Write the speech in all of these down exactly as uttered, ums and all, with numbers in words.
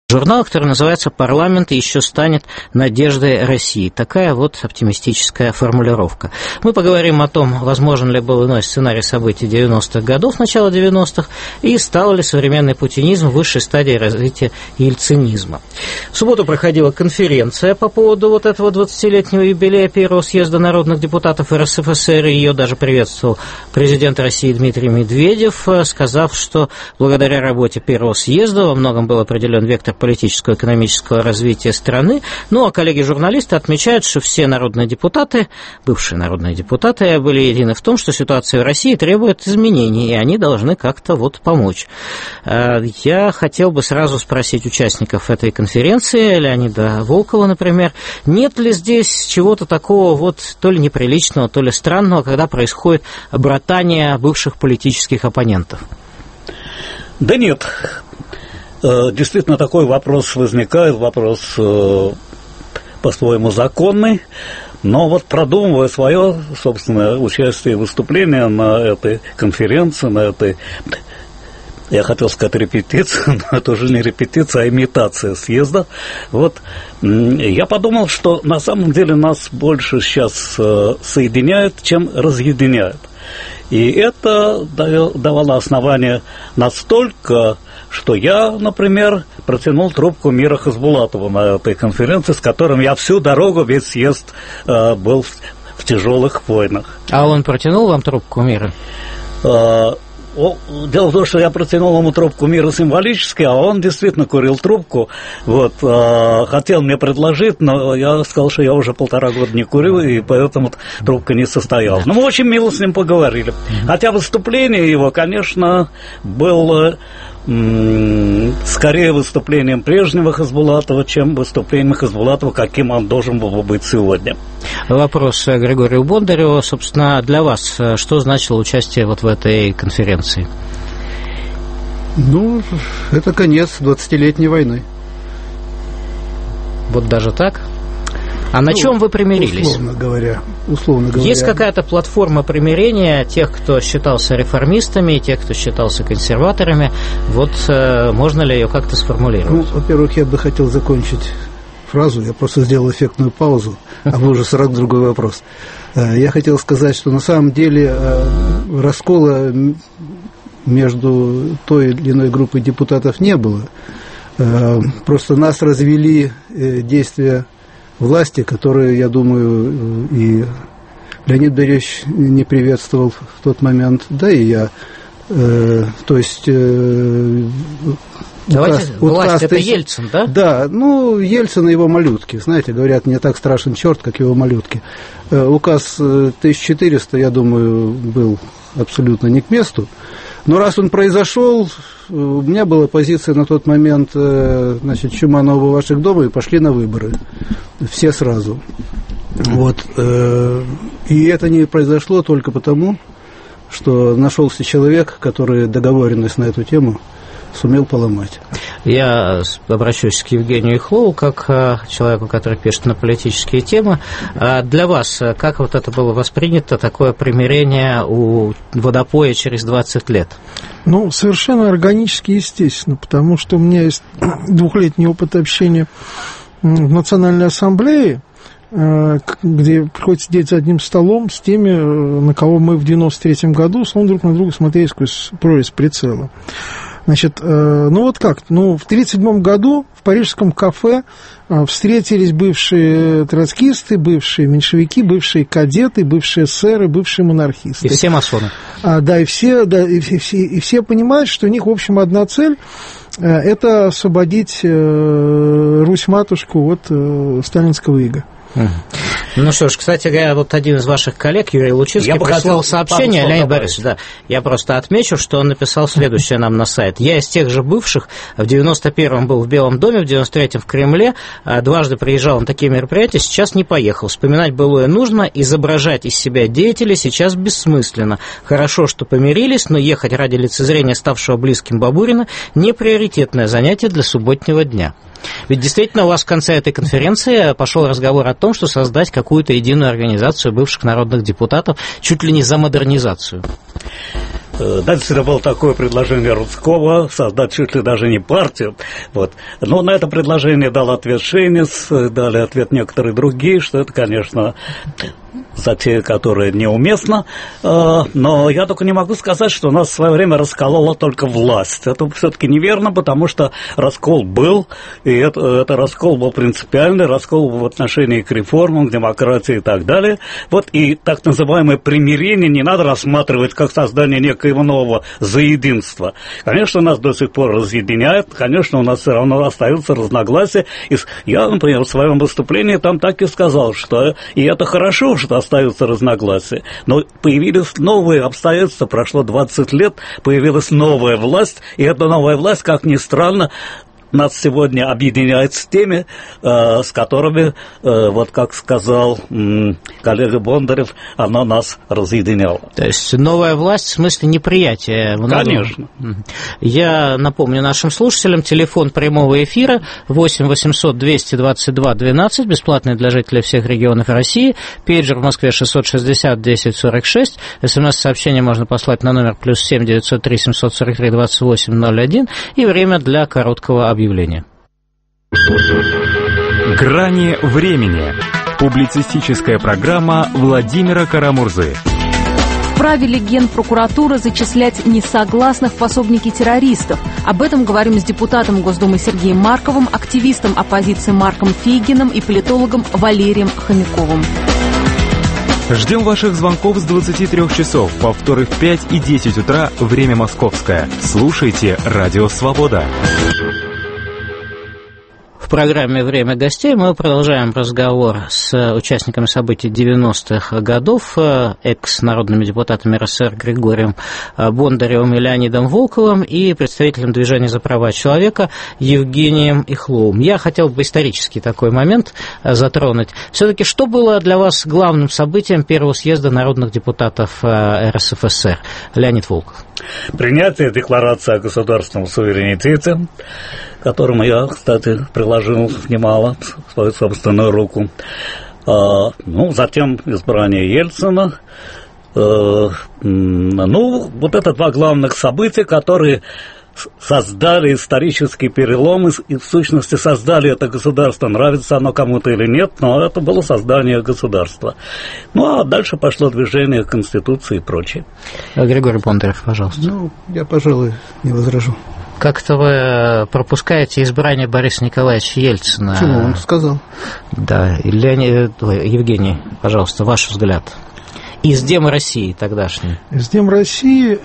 Журнал, который называется «Парламент еще станет надеждой России». Такая вот оптимистическая формулировка. Мы поговорим о том, возможен ли был иной сценарий событий девяностых годов, начала девяностых, и стал ли современный путинизм высшей стадией развития ельцинизма. В субботу проходила конференция по поводу вот этого двадцатилетнего юбилея Первого съезда народных депутатов эр эс эф эс эр, и ее даже приветствовал президент России Дмитрий Медведев, сказав, что благодаря работе Первого съезда во многом был определен вектор политического и экономического развития страны. Ну, а коллеги-журналисты отмечают, что все народные депутаты, бывшие народные депутаты, были едины в том, что ситуация в России требует изменений, и они должны как-то вот помочь. Я хотел бы сразу спросить участников этой конференции, Леонида Волкова, например, нет ли здесь чего-то такого вот то ли неприличного, то ли странного, когда происходит братание бывших политических оппонентов? Да нет. Действительно, такой вопрос возникает, вопрос по-своему законный, но вот продумывая свое собственное участие и выступление на этой конференции, на этой, я хотел сказать, репетиции, но это уже не репетиция, а имитация съезда, вот, я подумал, что на самом деле нас больше сейчас соединяет, чем разъединяет. И это давало основание настолько, что я, например, протянул трубку Мира Хасбулатова на этой конференции, с которым я всю дорогу, весь съезд э, был в, в тяжелых войнах. А он протянул вам трубку Мира? Э, о, дело в том, что я протянул ему трубку Мира символически, а он действительно курил трубку. Вот, э, хотел мне предложить, но я сказал, что я уже полтора года не курю, и поэтому трубка не состоялась. Но мы очень мило с ним поговорили. Хотя выступление его, конечно, было скорее выступлением прежнего Хасбулатова, чем выступлением Хасбулатова, каким он должен был быть сегодня. Вопрос Григорию Бондареву. Собственно, для вас что значило участие вот в этой конференции? Ну, это конец двадцатилетней войны. Вот даже так? А на ну, чем вы примирились? Условно говоря, условно говоря. Есть какая-то платформа примирения тех, кто считался реформистами, и тех, кто считался консерваторами? Вот э, можно ли ее как-то сформулировать? Ну, во-первых, я бы хотел закончить фразу, я просто сделал эффектную паузу, а вы уже сразу другой вопрос. Я хотел сказать, что на самом деле раскола между той или иной группой депутатов не было. Просто нас развели действия власти, которые, я думаю, и Леонид Борисович не приветствовал в тот момент, да и я. Э, то есть... Э, Давайте, указ, власть указ, это Ельцин, да? Да, ну, Ельцин и его малютки. Знаете, говорят, не так страшен черт, как его малютки. Э, указ тысяча четыреста, я думаю, был абсолютно не к месту. Но раз он произошел, у меня была позиция на тот момент, значит, чума нового ваших дома, и пошли на выборы. Все сразу. Вот. И это не произошло только потому, что нашелся человек, который договоренность на эту тему сумел поломать. Я обращусь к Евгению Ихлову, как человеку, который пишет на политические темы. Для вас, как вот это было воспринято, такое примирение у водопоя через двадцать лет? Ну, совершенно органически, естественно, потому что у меня есть двухлетний опыт общения в Национальной ассамблее, где приходится сидеть за одним столом с теми, на кого мы в девяносто третьем году словно друг на друга смотрели сквозь прорезь прицела. Значит, ну вот как, ну в тридцать седьмом году в парижском кафе встретились бывшие троцкисты, бывшие меньшевики, бывшие кадеты, бывшие эсеры, бывшие монархисты. И все масоны. А, да, и все, да, и, все, и все понимают, что у них, в общем, одна цель – это освободить Русь-матушку от сталинского ига. Ну что ж, кстати говоря, вот один из ваших коллег, Юрий Лучинский, прислал сообщение, Леонид Борисович, да, я просто отмечу, что он написал следующее нам на сайт. Я из тех же бывших, в девяносто первом был в Белом доме, в девяносто третьем в Кремле, дважды приезжал на такие мероприятия, сейчас не поехал. Вспоминать былое нужно, изображать из себя деятелей сейчас бессмысленно. Хорошо, что помирились, но ехать ради лицезрения ставшего близким Бабурина не приоритетное занятие для субботнего дня. Ведь действительно у вас в конце этой конференции пошел разговор о том, что создать какую-то единую организацию бывших народных депутатов чуть ли не за модернизацию. Дальше было такое предложение Рудского создать чуть ли даже не партию. Вот. Но на это предложение дал ответ Шейнец, дали ответ некоторые другие, что это, конечно, затея, которая неуместна. Но я только не могу сказать, что у нас в свое время расколола только власть. Это все-таки неверно, потому что раскол был, и это, это раскол был принципиальный, раскол в отношении к реформам, к демократии и так далее. Вот и так называемое примирение не надо рассматривать как создание некоего нового заединства. Конечно, нас до сих пор разъединяет, конечно, у нас все равно остаются разногласия. И я, например, в своем выступлении там так и сказал, что и это хорошо, что остаются разногласия, но появились новые обстоятельства, прошло двадцать лет, появилась новая власть, и эта новая власть, как ни странно, нас сегодня объединяет с теми, э, с которыми, э, вот как сказал э, коллега Бондарев, она нас разъединяла. То есть новая власть в смысле неприятия? Конечно. Я напомню нашим слушателям, телефон прямого эфира восемь восемьсот двести двадцать два двенадцать, бесплатный для жителей всех регионов России, пейджер в Москве шестьсот шестьдесят десять сорок шесть, смс-сообщение можно послать на номер плюс семь девятьсот три семьсот сорок три двадцать восемь ноль один, и время для короткого объявления. Объявление. Грани времени. Публицистическая программа Владимира Карамурзы. Вправе ли Генпрокуратура зачислять несогласных в пособники террористов? Об этом говорим с депутатом Госдумы Сергеем Марковым, активистом оппозиции Марком Фейгиным и политологом Валерием Хомяковым. Ждем ваших звонков с двадцати трёх часов, повторы в пять и десять утра, время московское. Слушайте «Радио Свобода». В программе «Время гостей» мы продолжаем разговор с участниками событий девяностых годов, экс-народными депутатами РСФСР Григорием Бондаревым и Леонидом Волковым и представителем движения за права человека Евгением Ихловым. Я хотел бы исторический такой момент затронуть. Все-таки что было для вас главным событием первого съезда народных депутатов РСФСР? Леонид Волков. Принятие декларации о государственном суверенитете, к которому я, кстати, приложил немало свою собственную руку. А, ну, затем избрание Ельцина. А, ну, вот это два главных события, которые создали исторический перелом и, в сущности, создали это государство. Нравится оно кому-то или нет, но это было создание государства. Ну, а дальше пошло движение Конституции и прочее. Григорий Бондарев, пожалуйста. Ну, я, пожалуй, не возражу. Как-то вы пропускаете избрание Бориса Николаевича Ельцина. Почему? Он сказал. Да. Леонид... Евгений, пожалуйста, ваш взгляд. Из Дем России тогдашней. Из Дем России...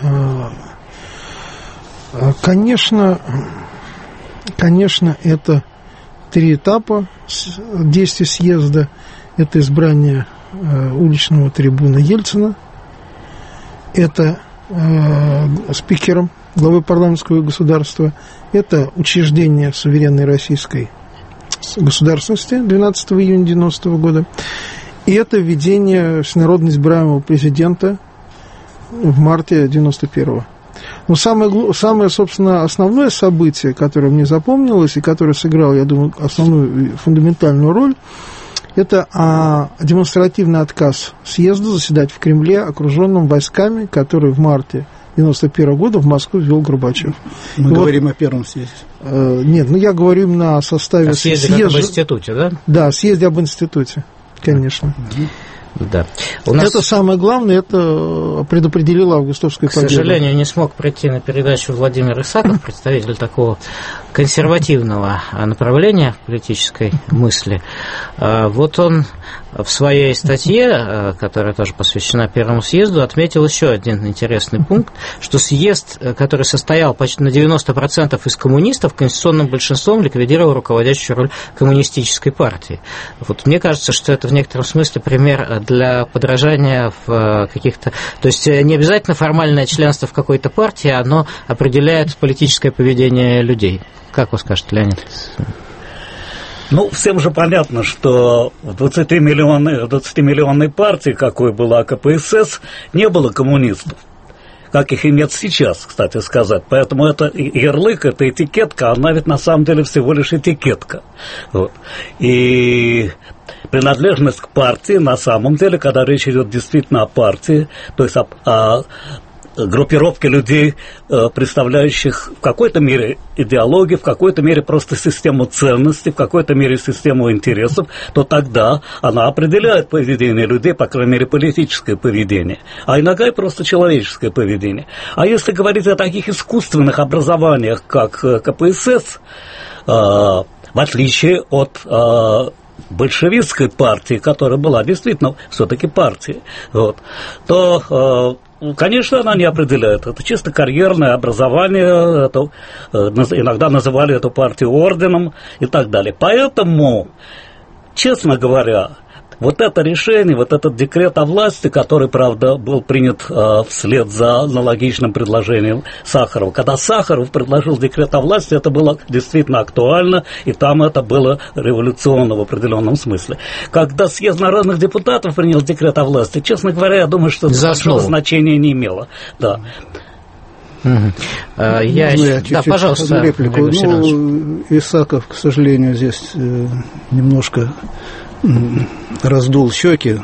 Конечно, конечно, это три этапа действия съезда. Это избрание уличного трибуна Ельцина, это спикером главы парламентского государства, это учреждение суверенной российской государственности двенадцатого июня девяностого года, и это введение всенародно избираемого президента в марте девяносто первого. Но самое, самое, собственно, основное событие, которое мне запомнилось и которое сыграло, я думаю, основную фундаментальную роль, это а, демонстративный отказ съезда заседать в Кремле, окруженным войсками, которые в марте девяносто первого года в Москву ввел Горбачев. Мы и говорим вот, о первом съезде. Э, нет, ну я говорю именно о составе о съезде. Съезда. Об институте, да? Да, съезде об институте, конечно. Да. У нас... Это самое главное, это предопределило августовскую победу. К сожалению, не смог прийти на передачу Владимир Исаков, представитель такого консервативного направления политической мысли. Вот он в своей статье, которая тоже посвящена Первому съезду, отметил еще один интересный пункт, что съезд, который состоял почти на девяносто процентов из коммунистов, конституционным большинством ликвидировал руководящую роль коммунистической партии. Вот мне кажется, что это в некотором смысле пример для подражания в каких-то... То есть не обязательно формальное членство в какой-то партии, оно определяет политическое поведение людей. Как вы скажете, Леонид? Ну, всем же понятно, что в двадцатимиллионной партии, какой была ка пэ эс эс, не было коммунистов, как их и нет сейчас, кстати сказать. Поэтому это ярлык, это этикетка, она ведь на самом деле всего лишь этикетка. Вот. И принадлежность к партии, на самом деле, когда речь идет действительно о партии, то есть о, о группировки людей, представляющих в какой-то мере идеологию, в какой-то мере просто систему ценностей, в какой-то мере систему интересов, то тогда она определяет поведение людей, по крайней мере, политическое поведение, а иногда и просто человеческое поведение. А если говорить о таких искусственных образованиях, как ка пэ эс эс, в отличие от большевистской партии, которая была действительно все-таки партией, вот, то, конечно, она не определяет. Это чисто карьерное образование, это, иногда называли эту партию орденом и так далее. Поэтому, честно говоря, вот это решение, вот этот декрет о власти, который, правда, был принят э, вслед за аналогичным предложением Сахарова. Когда Сахаров предложил декрет о власти, это было действительно актуально, и там это было революционно в определенном смысле. Когда съезд народных депутатов принял декрет о власти, честно говоря, я думаю, что это большого значения не имело. Да. Угу. Я, я да, пожалуйста, реплику. Ну, Исаков, к сожалению, здесь э, немножко раздул щеки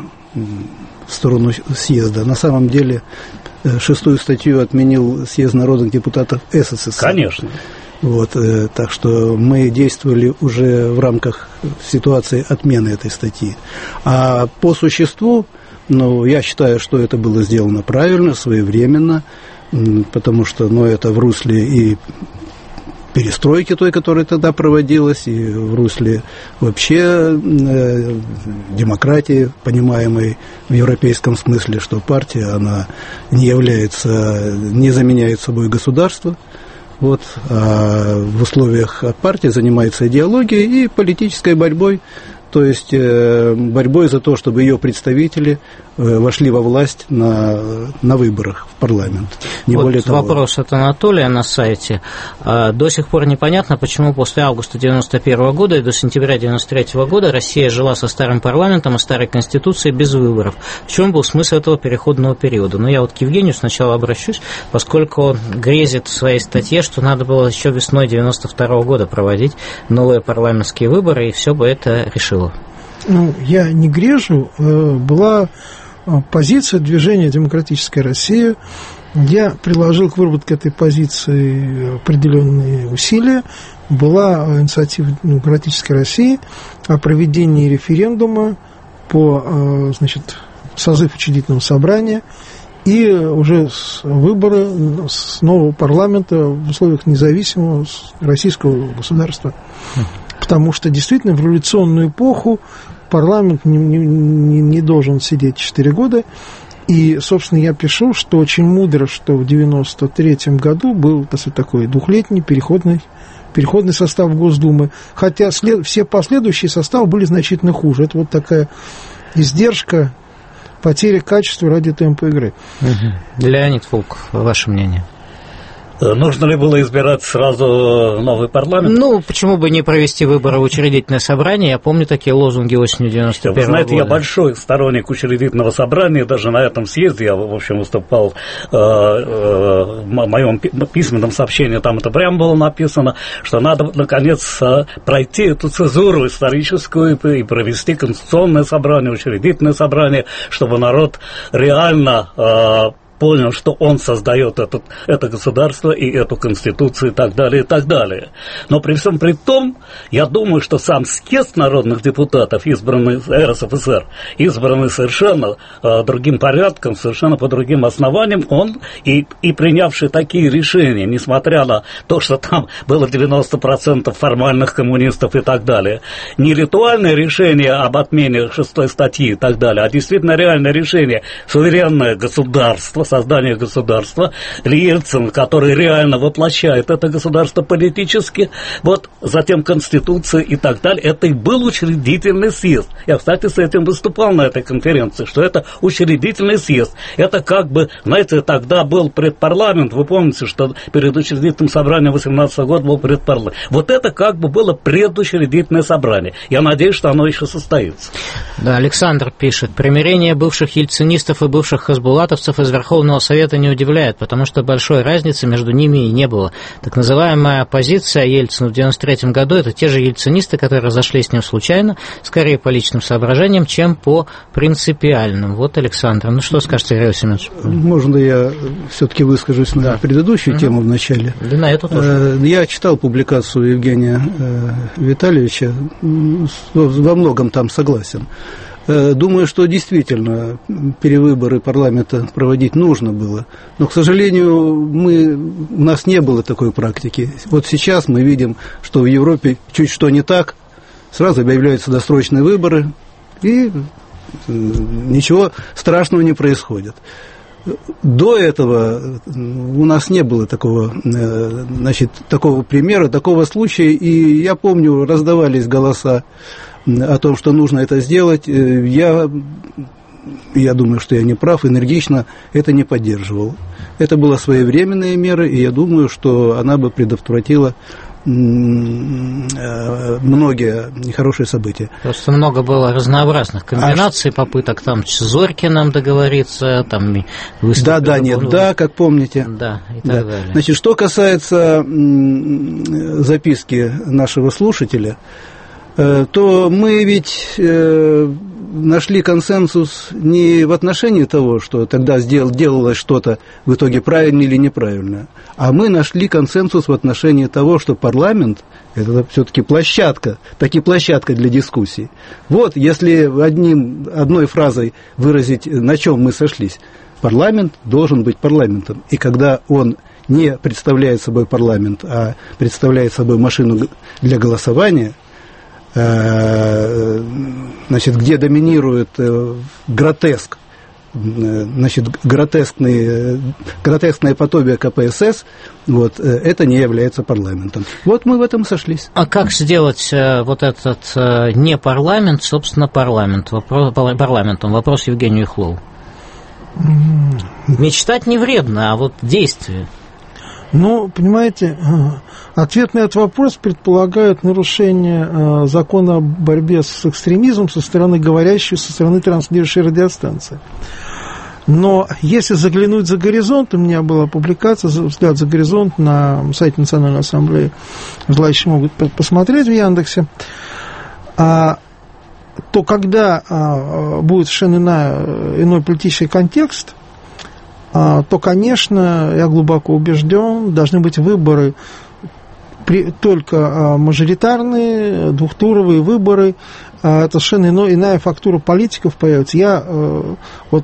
в сторону съезда. На самом деле шестую статью отменил съезд народных депутатов эс эс эс эр. Конечно. Вот, так что мы действовали уже в рамках ситуации отмены этой статьи. А по существу, ну, я считаю, что это было сделано правильно, своевременно, потому что, ну, это в русле и перестройки той, которая тогда проводилась, и в русле вообще э, демократии, понимаемой в европейском смысле, что партия, она не является, не заменяет собой государство, вот, а в условиях партии занимается идеологией и политической борьбой, то есть э, борьбой за то, чтобы ее представители э, вошли во власть на, на выборах в парламент. Не вот более того. Вопрос от Анатолия на сайте. До сих пор непонятно, почему после августа девяносто первого года и до сентября девяносто третьего года Россия жила со старым парламентом и старой конституцией без выборов. В чем был смысл этого переходного периода? Но я вот к Евгению сначала обращусь, поскольку он грезит в своей статье, что надо было еще весной девяносто второго года проводить новые парламентские выборы, и все бы это решило. Ну, я не грежу. Была позиция движения «Демократическая Россия». Я приложил к выработке этой позиции определенные усилия. Была инициатива «Демократической России» о проведении референдума по, значит, созыв учредительного собрания и уже выборы с нового парламента в условиях независимого российского государства. Потому что действительно в революционную эпоху парламент не, не, не должен сидеть четыре года. И, собственно, я пишу, что очень мудро, что в девяносто третьем году был, так сказать, такой двухлетний переходный, переходный состав Госдумы. Хотя след, все последующие составы были значительно хуже. Это вот такая издержка, потеря качества ради темпа игры. Угу. Леонид Волков, ваше мнение? Нужно ли было избирать сразу новый парламент? Ну, почему бы не провести выборы в учредительное собрание? Я помню такие лозунги осенью девяносто первого года. Вы знаете, я большой сторонник учредительного собрания, даже на этом съезде я, в общем, выступал, э, э, в моем письменном сообщении, там это прямо было написано, что надо, наконец, пройти эту цезуру историческую и провести конституционное собрание, учредительное собрание, чтобы народ реально... Э, понял, что он создает этот, это государство и эту конституцию и так далее, и так далее. Но при всем при том, я думаю, что сам съезд народных депутатов, избранный эр эс эф эс эр, избранный совершенно э, другим порядком, совершенно по другим основаниям, он и, и принявший такие решения, несмотря на то, что там было девяносто процентов формальных коммунистов и так далее, не ритуальное решение об отмене шестой статьи и так далее, а действительно реальное решение, суверенное государство, создание государства, Ельцин, который реально воплощает это государство политически, вот, затем Конституция и так далее, это и был учредительный съезд. Я, кстати, с этим выступал на этой конференции, что это учредительный съезд. Это как бы, знаете, тогда был предпарламент, вы помните, что перед учредительным собранием восемнадцатого года был предпарламент. Вот это как бы было предучредительное собрание. Я надеюсь, что оно еще состоится. Да, Александр пишет, примирение бывших ельцинистов и бывших хасбулатовцев из Верховного Верховного Совета не удивляет, потому что большой разницы между ними и не было. Так называемая оппозиция Ельцину в девяносто третьем году – это те же ельцинисты, которые разошлись с ним случайно, скорее по личным соображениям, чем по принципиальным. Вот, Александр, ну что скажете, Григорий Семенович? Можно я все-таки выскажусь на да. предыдущую угу. тему в начале? Да, на эту тоже. Я читал публикацию Евгения Витальевича, во многом там согласен. Думаю, что действительно перевыборы парламента проводить нужно было, но, к сожалению, мы, у нас не было такой практики. Вот сейчас мы видим, что в Европе чуть что не так, сразу объявляются досрочные выборы, и ничего страшного не происходит. До этого у нас не было такого, значит, такого примера, такого случая, и я помню, раздавались голоса о том, что нужно это сделать. Я, я думаю, что я не прав, энергично это не поддерживал. Это была своевременная мера, и я думаю, что она бы предотвратила многие нехорошие события. Просто много было разнообразных комбинаций, а попыток там с Зорькиным договориться, там да, да, нет, был... да, как помните. Да, и так да. далее. Значит, что касается записки нашего слушателя, то мы ведь нашли консенсус не в отношении того, что тогда сделал, делалось что-то в итоге правильно или неправильно, а мы нашли консенсус в отношении того, что парламент – это все-таки площадка, таки площадка для дискуссий. Вот, если одним, одной фразой выразить, на чем мы сошлись, парламент должен быть парламентом, и когда он не представляет собой парламент, а представляет собой машину для голосования, значит, где доминирует гротеск, значит, гротескные, гротескное подобие ка пэ эс эс, вот, это не является парламентом. Вот мы в этом сошлись. А как сделать вот этот не парламент, собственно, парламент, вопрос, парламентом? Вопрос Евгению Ихлову. Мечтать не вредно, а вот действие. Ну, понимаете, ответ на этот вопрос предполагает нарушение закона о борьбе с экстремизмом со стороны говорящей, со стороны транслирующей радиостанции. Но если заглянуть за горизонт, у меня была публикация «Взгляд за горизонт» на сайте Национальной ассамблеи, желающие могут посмотреть в Яндексе, то когда будет совершенно иной политический контекст, то, конечно, я глубоко убежден, должны быть выборы только мажоритарные, двухтуровые выборы. Это совершенно иная фактура политиков появится. Я вот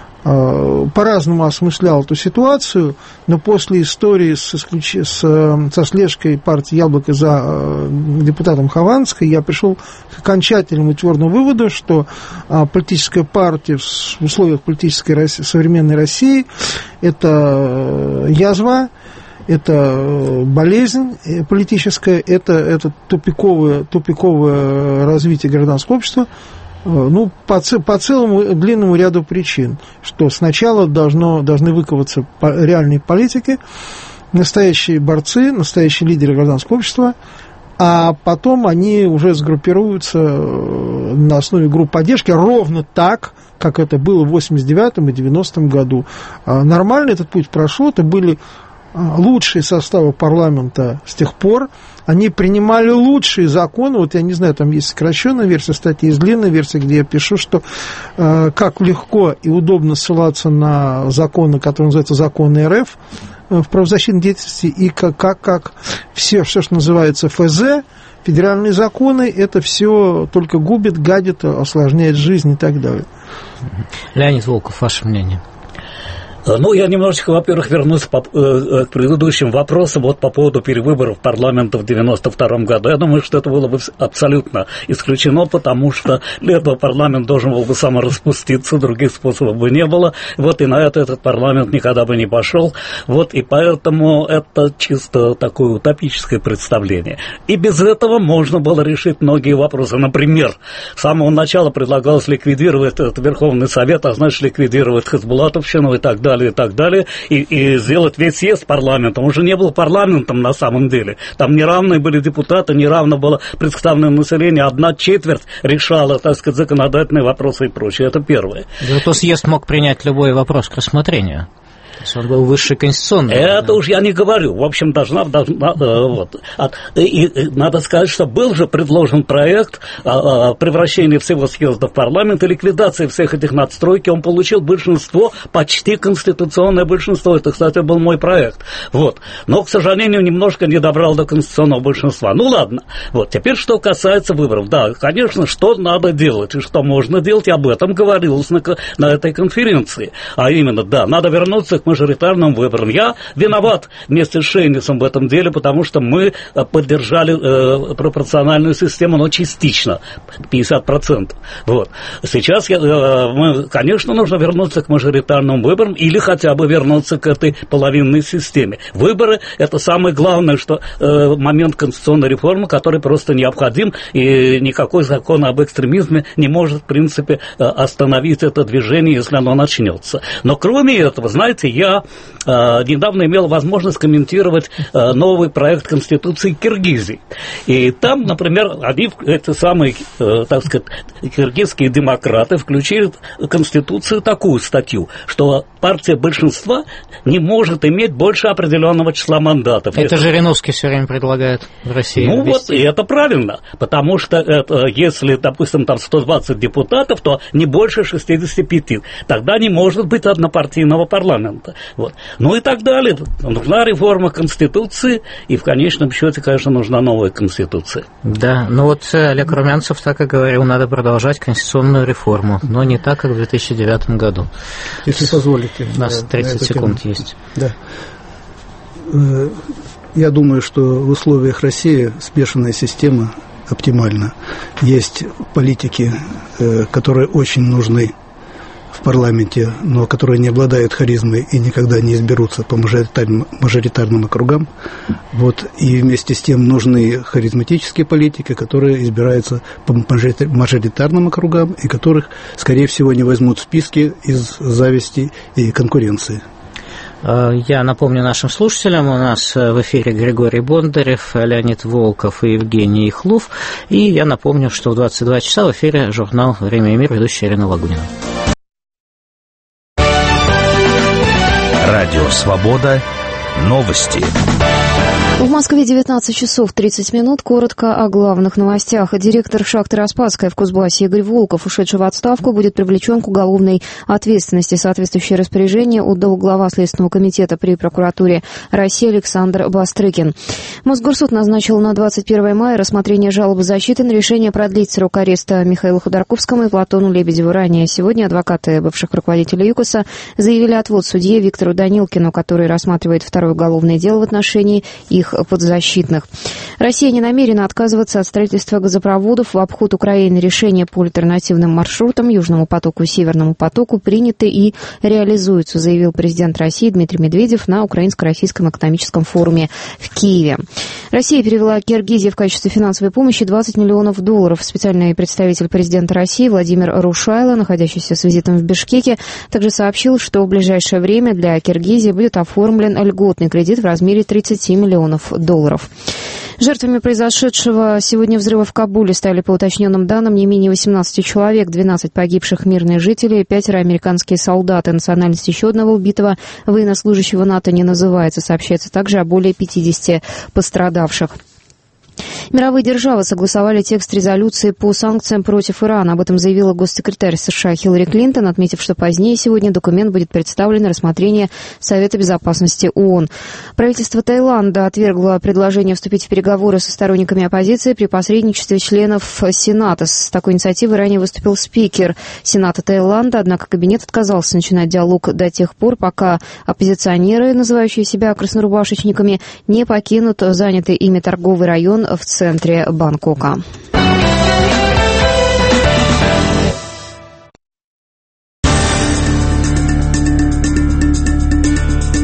по-разному осмыслял эту ситуацию, но после истории с, исключ... с, со слежкой партии «Яблоко» за депутатом Хованской я пришел к окончательному и твердому выводу, что политическая партия в условиях политической России, современной России – это язва, это болезнь политическая, это, это тупиковое, тупиковое развитие гражданского общества. Ну, по, по целому длинному ряду причин, что сначала должно, должны выковаться реальные политики, настоящие борцы, настоящие лидеры гражданского общества, а потом они уже сгруппируются на основе групп поддержки ровно так, как это было в восемьдесят девятом и девяностом году. Нормально этот путь прошел, это были лучшие составы парламента с тех пор, они принимали лучшие законы, вот я не знаю, там есть сокращенная версия статьи, есть длинная версия, где я пишу, что э, как легко и удобно ссылаться на законы, которые называются законы эр эф э, в правозащитной деятельности, и как, как, как все, все, что называется эф зэ, федеральные законы, это все только губит, гадит, осложняет жизнь и так далее. Леонид Волков, ваше мнение? Ну, я немножечко, во-первых, вернусь по, э, к предыдущим вопросам вот по поводу перевыборов парламента в девяносто втором году. Я думаю, что это было бы абсолютно исключено, потому что для этого парламент должен был бы самораспуститься, других способов бы не было. Вот и на это этот парламент никогда бы не пошел. Вот и поэтому это чисто такое утопическое представление. И без этого можно было решить многие вопросы. Например, с самого начала предлагалось ликвидировать этот Верховный Совет, а значит ликвидировать Хасбулатовщину и так далее. и так далее, и, и сделать весь съезд парламентом. Он же не был парламентом на самом деле. Там неравные были депутаты, неравно было представленное население. Одна четверть решала, так сказать, законодательные вопросы и прочее. Это первое. Зато съезд мог принять любой вопрос к рассмотрению. То есть он был высший конституционный. Это да. уж я не говорю. В общем, должна... должна э, вот. и, и, надо сказать, что был же предложен проект э, превращения всего съезда в парламент и ликвидации всех этих надстройки. Он получил большинство, почти конституционное большинство. Это, кстати, был мой проект. Вот. Но, к сожалению, немножко не добрал до конституционного большинства. Ну, ладно. Вот. Теперь, что касается выборов. Да, конечно, что надо делать и что можно делать, об этом говорилось на, на этой конференции. А именно, да, надо вернуться к мажоритарным выборам. Я виноват вместе с Шейнисом в этом деле, потому что мы поддержали э, пропорциональную систему, но частично, пятьдесят процентов. Вот. Сейчас, я, э, мы, конечно, нужно вернуться к мажоритарным выборам или хотя бы вернуться к этой половинной системе. Выборы – это самое главное, что э, момент конституционной реформы, который просто необходим, и никакой закон об экстремизме не может, в принципе, остановить это движение, если оно начнется. Но кроме этого, знаете, я э, недавно имел возможность комментировать э, новый проект Конституции Киргизии. И там, например, они, эти самые, э, так сказать, киргизские демократы включили в Конституцию такую статью, что партия большинства не может иметь больше определенного числа мандатов. Это, это... Жириновский все время предлагает в России. Ну ввести. Вот, и это правильно, потому что это, если, допустим, там сто двадцать депутатов, то не больше шестьдесят пять. Тогда не может быть однопартийного парламента. Вот. Ну и так далее. Нужна реформа Конституции, и в конечном счете, конечно, нужна новая Конституция. Да, ну вот Олег Румянцев так и говорил, надо продолжать конституционную реформу, но не так, как в две тысячи девятом году. Если позволите. У нас тридцать секунд тему. Есть. Да. Я думаю, что в условиях России смешанная система оптимальна. Есть политики, которые очень нужны в парламенте, но которые не обладают харизмой и никогда не изберутся по мажоритарным, мажоритарным округам. Вот. И вместе с тем нужны харизматические политики, которые избираются по мажоритарным округам и которых, скорее всего, не возьмут в списки из зависти и конкуренции. Я напомню нашим слушателям, у нас в эфире Григорий Бондарев, Леонид Волков и Евгений Ихлов. И я напомню, что в двадцать два часа в эфире журнал «Время и мир», ведущая Ирина Лагунина. Радио «Свобода». Новости. В Москве девятнадцать часов тридцать минут. Коротко о главных новостях. Директор шахты «Распадская» в Кузбассе Игорь Волков, ушедший в отставку, будет привлечен к уголовной ответственности. Соответствующее распоряжение отдал глава Следственного комитета при прокуратуре России Александр Бастрыкин. Мосгорсуд назначил на двадцать первое мая рассмотрение жалобы защиты на решение продлить срок ареста Михаилу Ходорковскому и Платону Лебедеву. Ранее сегодня адвокаты бывших руководителей ЮКОСа заявили отвод судье Виктору Данилкину, который рассматривает второе уголовное дело в отношении их подзащитных. Россия не намерена отказываться от строительства газопроводов в обход Украины. Решения по альтернативным маршрутам Южному потоку и Северному потоку приняты и реализуются, заявил президент России Дмитрий Медведев на Украинско-российском экономическом форуме в Киеве. Россия перевела Киргизии в качестве финансовой помощи двадцать миллионов долларов. Специальный представитель президента России Владимир Рушайло, находящийся с визитом в Бишкеке, также сообщил, что в ближайшее время для Киргизии будет оформлен льготный кредит в размере тридцать миллионов долларов. Жертвами произошедшего сегодня взрыва в Кабуле стали, по уточненным данным, не менее восемнадцати человек, двенадцать погибших мирные жители, пятеро американские солдаты. Национальность еще одного убитого военнослужащего НАТО не называется. Сообщается также о более пятидесяти пострадавших. Мировые державы согласовали текст резолюции по санкциям против Ирана. Об этом заявила госсекретарь США Хиллари Клинтон, отметив, что позднее сегодня документ будет представлен на рассмотрение Совета безопасности ООН. Правительство Таиланда отвергло предложение вступить в переговоры со сторонниками оппозиции при посредничестве членов Сената. С такой инициативой ранее выступил спикер Сената Таиланда, однако кабинет отказался начинать диалог до тех пор, пока оппозиционеры, называющие себя краснорубашечниками, не покинут занятый ими торговый район в центре Бангкока.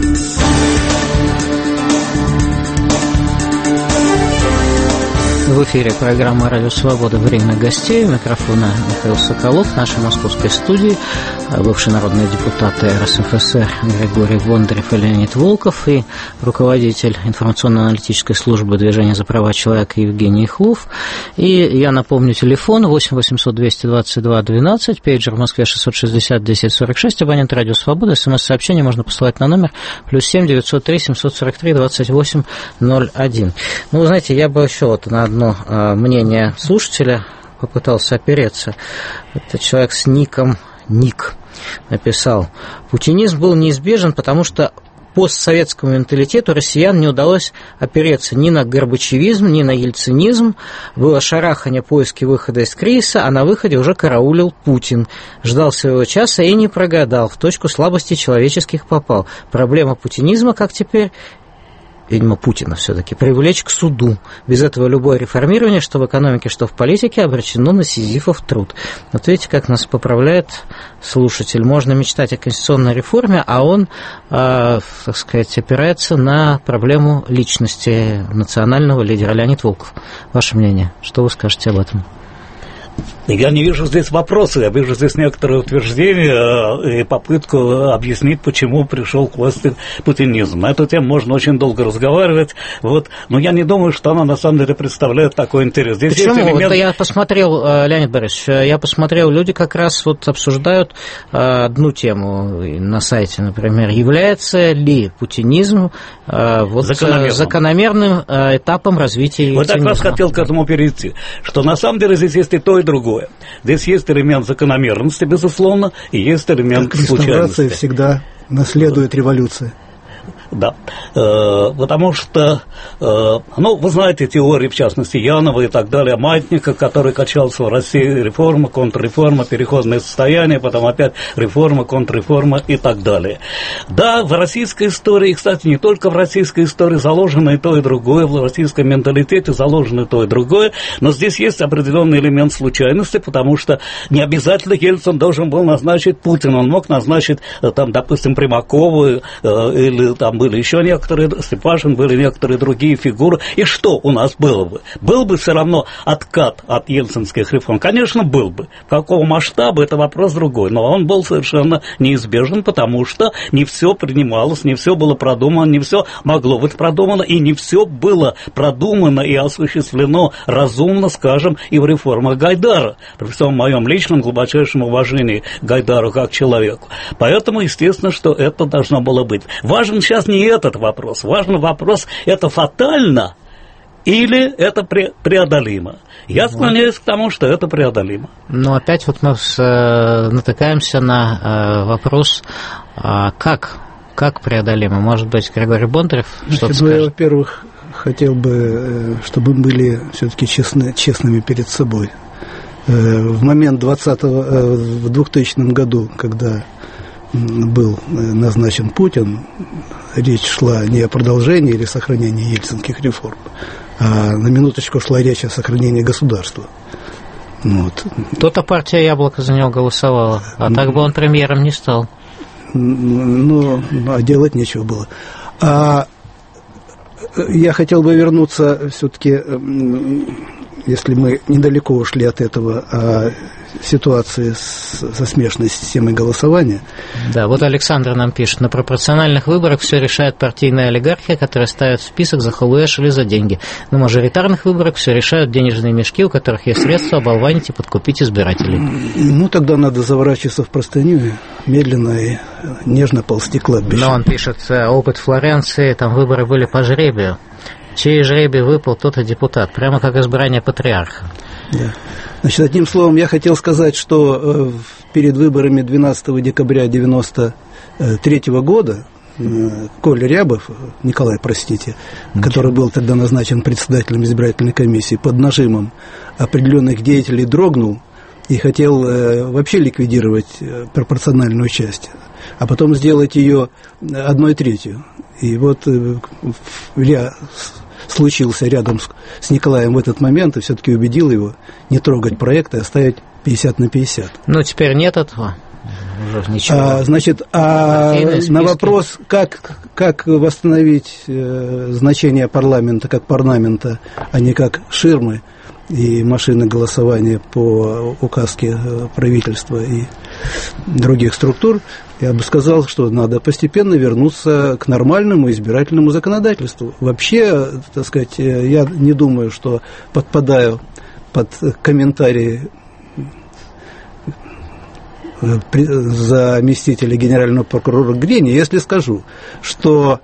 В эфире эфире программа «Радио Свобода». Время гостей. У микрофона Михаил Соколов. В нашей московской студии бывшие народные депутаты эр эс эф эс эр Григорий Бондарев и Леонид Волков и руководитель информационно-аналитической службы Движения за права человека Евгений Хлув. И я напомню, телефон восемь восемьсот двести двадцать два двенадцать, пейджер в Москве шестьсот шестьдесят десять сорок шесть, абонент «Радио Свобода». СМС-сообщение можно посылать на номер плюс семь девятьсот три семьсот сорок три двадцать восемь ноль один. Ну, вы знаете, я бы еще вот на одно э, мнение слушателя попытался опереться. Это человек с ником Ник написал: путинизм был неизбежен, потому что постсоветскому менталитету россиян не удалось опереться ни на горбачевизм, ни на ельцинизм. Было шарахание, поиски выхода из кризиса, а на выходе уже караулил Путин. Ждал своего часа и не прогадал, в точку слабости человеческих попал. Проблема путинизма, как теперь, видимо, Путина все-таки, привлечь к суду. Без этого любое реформирование, что в экономике, что в политике, обречено на сизифов труд. Вот видите, как нас поправляет слушатель. Можно мечтать о конституционной реформе, а он, э, так сказать, опирается на проблему личности национального лидера. Леонид Волков, ваше мнение, что вы скажете об этом? Я не вижу здесь вопроса, я вижу здесь некоторые утверждения и попытку объяснить, почему пришел к власти путинизм. На эту тему можно очень долго разговаривать, вот, но я не думаю, что она на самом деле представляет такой интерес. Здесь почему? Элемент... Вот я посмотрел, Леонид Борисович, я посмотрел, люди как раз вот обсуждают одну тему на сайте, например, является ли путинизм вот закономерным. закономерным этапом развития ельцинизма. Вот я как раз хотел к этому перейти, что на самом деле здесь есть и то, и другое. Здесь есть элемент закономерности, безусловно, и есть элемент так, случайности. Реставрация всегда наследует революции. Да, э, потому что, э, ну, вы знаете теории, в частности, Янова и так далее, Маятника, который качался в России: реформа, контрреформа, переходное состояние, потом опять реформа, контрреформа и так далее. Да, в российской истории, кстати, не только в российской истории заложено и то, и другое, в российском менталитете заложено и то, и другое, но здесь есть определенный элемент случайности, потому что не обязательно Ельцин должен был назначить Путина, он мог назначить, там, допустим, Примакова э, или там были еще некоторые, Степашин, были некоторые другие фигуры. И что у нас было бы? Был бы все равно откат от ельцинских реформ? Конечно, был бы. Какого масштаба, это вопрос другой. Но он был совершенно неизбежен, потому что не все принималось, не все было продумано, не все могло быть продумано, и не все было продумано и осуществлено разумно, скажем, и в реформах Гайдара. При всем моем личном глубочайшем уважении к Гайдару как человеку. Поэтому, естественно, что это должно было быть. Важен сейчас не этот вопрос. Важный вопрос, это фатально или это пре- преодолимо. Я склоняюсь к тому, что это преодолимо. Но опять вот мы с, э, натыкаемся на э, вопрос, э, как, как преодолимо. Может быть, Григорий Бондарев что-то Значит, скажет? Я, во-первых, хотел бы, чтобы мы были все-таки честны, честными перед собой. В момент двадцатого, в двухтысячном году, когда был назначен Путин, речь шла не о продолжении или сохранении ельцинских реформ, а на минуточку шла речь о сохранении государства. Вот. То-то партия «Яблоко» за него голосовала, а так бы он премьером не стал. Ну, а делать нечего было. А я хотел бы вернуться все-таки, если мы недалеко ушли от этого, о ситуации с, со смешанной системой голосования. Да, вот Александр нам пишет: на пропорциональных выборах все решает партийная олигархия, которая ставит в список за халуэш или за деньги. На мажоритарных выборах все решают денежные мешки, у которых есть средства оболванить и подкупить избирателей. Ну, тогда надо заворачиваться в простыню, медленно и нежно ползти к кладбищу. Но он пишет: опыт Флоренции, там выборы были по жребию. Чей жребий выпал, тот и депутат. Прямо как избрание патриарха. Да. Значит, одним словом, я хотел сказать, что перед выборами двенадцатого декабря девяносто третьего года Коля Рябов, Николай, простите, Ничего. который был тогда назначен председателем избирательной комиссии, под нажимом определенных деятелей дрогнул и хотел вообще ликвидировать пропорциональную часть, а потом сделать ее одной третью. И вот я случился рядом с, с Николаем в этот момент и все-таки убедил его не трогать проект и оставить пятьдесят на пятьдесят. Но теперь нет этого. Уже ничего. А, значит, а на вопрос, как, как восстановить э, значение парламента как парламента, а не как ширмы, и машины голосования по указке правительства и других структур, я бы сказал, что надо постепенно вернуться к нормальному избирательному законодательству. Вообще, так сказать, я не думаю, что подпадаю под комментарии заместителя генерального прокурора Грини, если скажу, что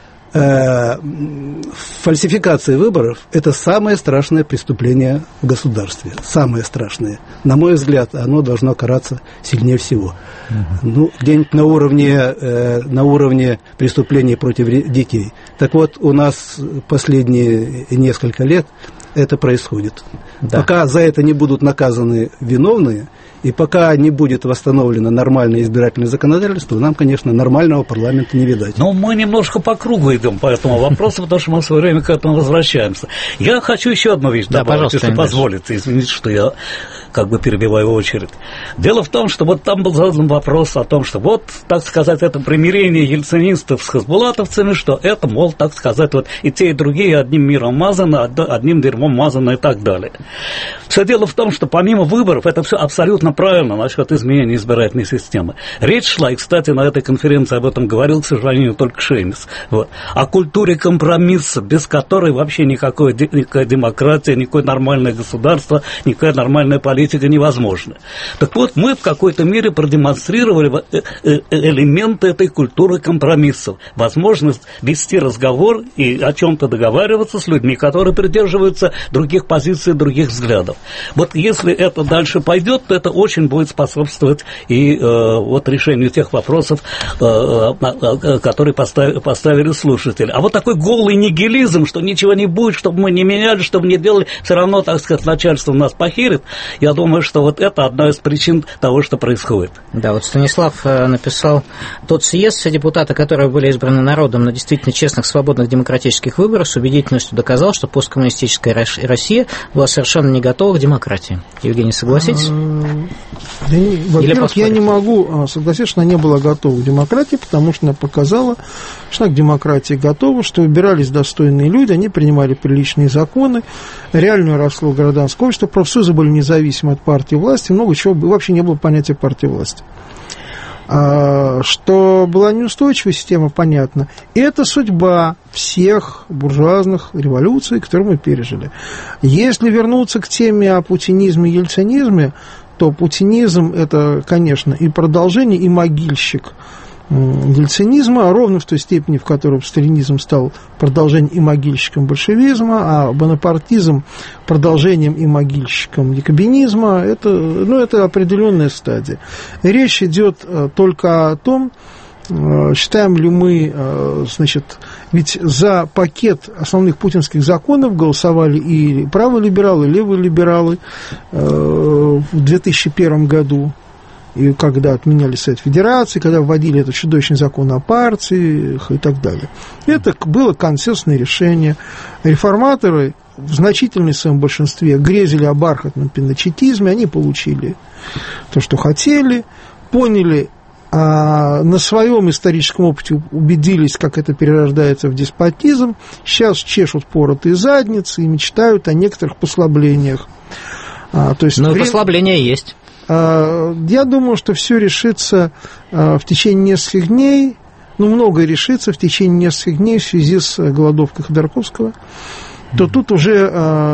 э, фальсификация выборов – это самое страшное преступление в государстве. Самое страшное. На мой взгляд, оно должно караться сильнее всего. Uh-huh. Ну, где-нибудь на уровне, э, на уровне преступлений против детей. Так вот, у нас последние несколько лет это происходит. Да. Пока за это не будут наказаны виновные, и пока не будет восстановлено нормальное избирательное законодательство, нам, конечно, нормального парламента не видать. Но мы немножко по кругу идем по этому вопросу, потому что мы в свое время к этому возвращаемся. Я хочу еще одну вещь добавить, если позволите. Извините, что я как бы перебиваю очередь. Дело в том, что вот там был задан вопрос о том, что вот, так сказать, это примирение ельцинистов с хасбулатовцами, что это, мол, так сказать, вот и те, и другие одним миром мазаны, одним дерьмом мазаны и так далее. Все дело в том, что помимо выборов, это все абсолютно правильно насчет изменения избирательной системы. Речь шла, и, кстати, на этой конференции об этом говорил, к сожалению, только Шеймис, вот, о культуре компромисса, без которой вообще никакой, никакая демократия, никакое нормальное государство, никакая нормальная политика невозможна. Так вот, мы в какой-то мере продемонстрировали элементы этой культуры компромиссов, возможность вести разговор и о чем-то договариваться с людьми, которые придерживаются других позиций, других взглядов. Вот если это дальше пойдет, то это очень будет способствовать и э, вот решению тех вопросов, э, э, которые поставили, поставили слушатели. А вот такой голый нигилизм, что ничего не будет, чтобы мы не меняли, чтобы не делали, все равно, так сказать, начальство нас похерит, я думаю, что вот это одна из причин того, что происходит. Да, вот Станислав написал: тот съезд, все депутаты, которые были избраны народом на действительно честных, свободных, демократических выборах, с убедительностью доказал, что посткоммунистическая Россия была совершенно не готова к демократии. Евгений, согласитесь? Да не, во-первых, я не могу согласиться, что она не была готова к демократии, потому что она показала, что она к демократии готова, что выбирались достойные люди, они принимали приличные законы, реально росло гражданское общество, профсоюзы были независимы от партии власти, много чего, вообще не было понятия партии власти. А, что была неустойчивая система, понятно. И это судьба всех буржуазных революций, которые мы пережили. Если вернуться к теме о путинизме и ельцинизме, то путинизм – это, конечно, и продолжение, и могильщик ельцинизма, ровно в той степени, в которой сталинизм стал продолжением и могильщиком большевизма, а бонапартизм – продолжением и могильщиком якобинизма, это, ну, это определенная стадия. Речь идет только о том, считаем ли мы, значит, ведь за пакет основных путинских законов голосовали и правые либералы, и левые либералы в две тысячи первом году, и когда отменяли Совет Федерации, когда вводили этот чудовищный закон о партиях и так далее. Это было консенсусное решение. Реформаторы в значительном своем большинстве грезили о бархатном пиночетизме, они получили то, что хотели, поняли, а на своем историческом опыте убедились, как это перерождается в деспотизм, сейчас чешут поротые задницы и мечтают о некоторых послаблениях. А, то есть Но время... послабления есть. Я думаю, что все решится в течение нескольких дней, ну, многое решится в течение нескольких дней в связи с голодовкой Ходорковского, то тут уже...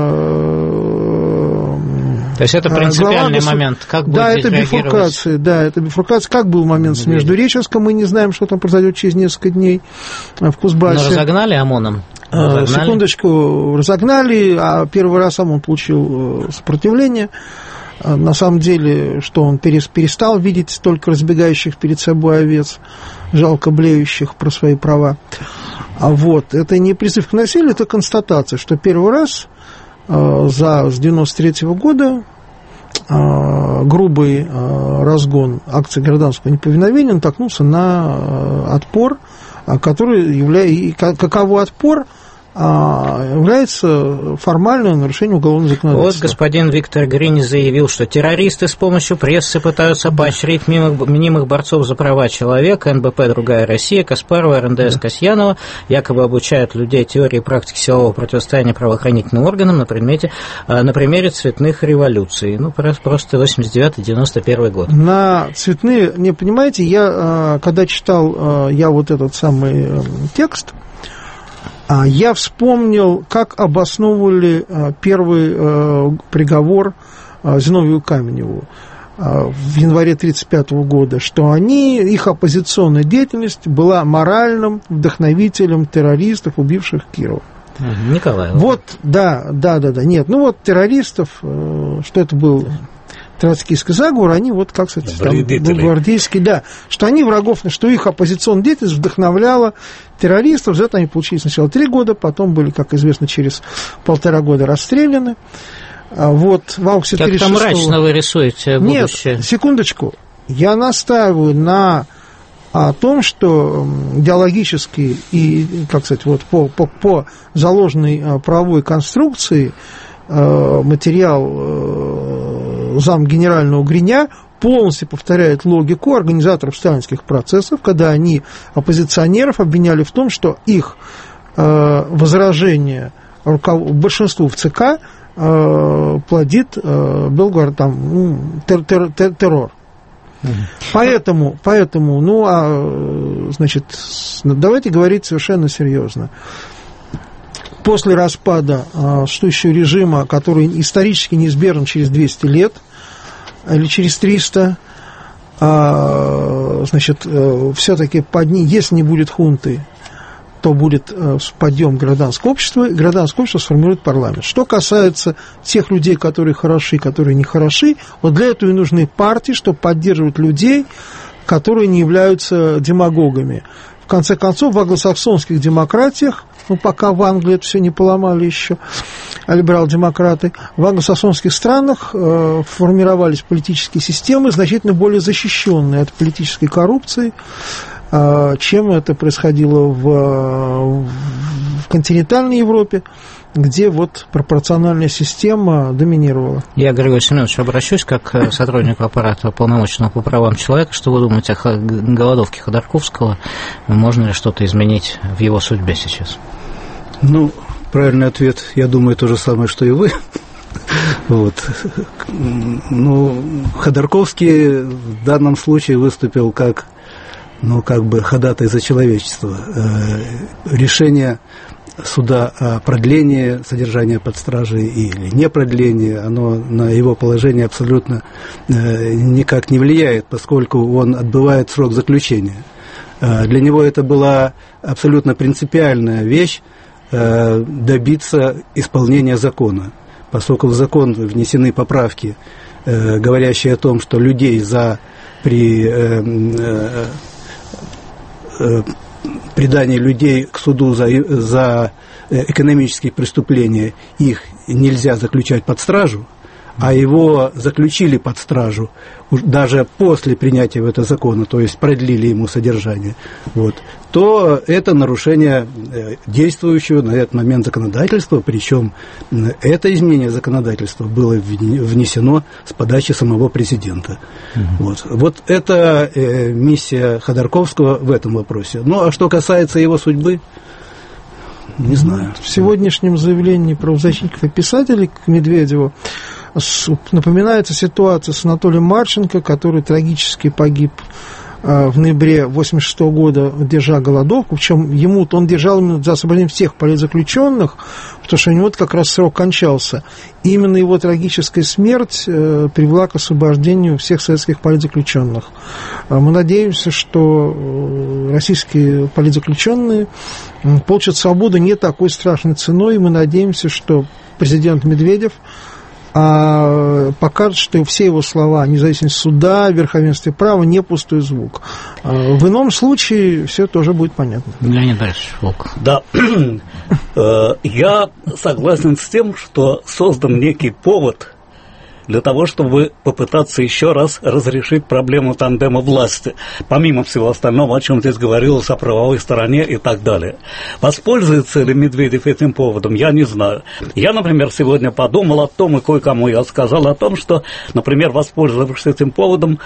То есть это принципиальный глава, момент, как будет да, это бифуркация, да, это бифуркация. Как был момент с Междуреченском, мы не знаем, что там произойдет через несколько дней в Кузбассе. Но разогнали ОМОНом? Разогнали. Секундочку, разогнали, а первый раз ОМОН получил сопротивление. На самом деле, что он перестал видеть столько разбегающих перед собой овец, жалко блеющих про свои права. А вот, это не призыв к насилию, это констатация, что первый раз за, с девяносто третьего года грубый разгон акции гражданского неповиновения натолкнулся на отпор, который является... Каково отпор? является формальным нарушением уголовного законодательства. Вот господин Виктор Грини заявил, что террористы с помощью прессы пытаются поощрить мнимых, мнимых борцов за права человека, эн бэ пэ «Другая Россия», Каспарова, эр эн дэ эс да. Касьянова, якобы обучают людей теории и практике силового противостояния правоохранительным органам на, предмете, на примере цветных революций. Ну, просто восемьдесят девятый — девяносто первый год. На цветные, не понимаете, я, когда читал я вот этот самый текст, я вспомнил, как обосновывали первый приговор Зиновию Каменеву в январе тысяча девятьсот тридцать пятого года, что они, их оппозиционная деятельность была моральным вдохновителем террористов, убивших Кирова. Николаев. Вот, да, да, да, да, нет, ну вот террористов, что это был... троцкийский заговор, они вот, как сказать, там, гвардейские, да, что они врагов, что их оппозиционная деятельность вдохновляла террористов, за это они получили сначала три года, потом были, как известно, через полтора года расстреляны. Вот, в августе тридцать шестого... Как-то мрачно вы рисуете будущее. Нет, секундочку, я настаиваю на о том, что идеологически и, как сказать, вот по, по, по заложенной правовой конструкции материал зам генерального Гриня полностью повторяет логику организаторов сталинских процессов, когда они оппозиционеров обвиняли в том, что их возражение большинству в ЦК плодит Белгород, там, тер, тер, тер, террор. Угу. Поэтому, поэтому, ну, а, значит, давайте говорить совершенно серьезно. После распада а, существующего режима, который исторически неизбежен через двести лет или через триста, а, значит, все-таки подни, если не будет хунты, то будет подъем гражданского общества, и гражданское общество сформирует парламент. Что касается тех людей, которые хороши, которые не хороши, вот для этого и нужны партии, чтобы поддерживать людей, которые не являются демагогами. В конце концов, в англосаксонских демократиях, ну, пока в Англии это все не поломали еще, либерал-демократы, в англосаксонских странах э, формировались политические системы, значительно более защищенные от политической коррупции, э, чем это происходило в, в континентальной Европе, где вот пропорциональная система доминировала. Я, Григорий Семенович, обращусь как сотрудник аппарата полномочного по правам человека. Что вы думаете о голодовке Ходорковского? Можно ли что-то изменить в его судьбе сейчас? Ну, правильный ответ, я думаю, то же самое, что и вы. Вот. Ну, Ходорковский в данном случае выступил как, ну, как бы ходатай за человечество. Решение суда о продлении содержания под стражей или не продлении, оно на его положение абсолютно э, никак не влияет, поскольку он отбывает срок заключения. Э, для него это была абсолютно принципиальная вещь э, добиться исполнения закона, поскольку в закон внесены поправки, э, говорящие о том, что людей за при э, э, э, предание людей к суду за, за экономические преступления, их нельзя заключать под стражу, а его заключили под стражу даже после принятия этого закона, то есть продлили ему содержание, вот, то это нарушение действующего на этот момент законодательства, причем это изменение законодательства было внесено с подачи самого президента. Угу. Вот. Вот это э, миссия Ходорковского в этом вопросе. Ну, а что касается его судьбы, не знаю. В сегодняшнем заявлении правозащитников и писателей к Медведеву напоминается ситуация с Анатолием Марченко, который трагически погиб в ноябре восемьдесят шестого года, держа голодовку, причем ему он держал именно за освобождение всех политзаключенных, потому что у него как раз срок кончался. И именно его трагическая смерть привела к освобождению всех советских политзаключенных. Мы надеемся, что российские политзаключенные получат свободу не такой страшной ценой, и мы надеемся, что президент Медведев а покажет, что все его слова о независимости суда, верховенстве права не пустой звук. В ином случае все тоже будет понятно. Леонид Борисович Волков. Да, я согласен с тем, что создан некий повод для того, чтобы попытаться еще раз разрешить проблему тандема власти, помимо всего остального, о чем здесь говорилось, о правовой стороне и так далее. Воспользуется ли Медведев этим поводом, я не знаю. Я, например, сегодня подумал о том, и кое-кому я сказал о том, что, например, воспользовавшись этим поводом,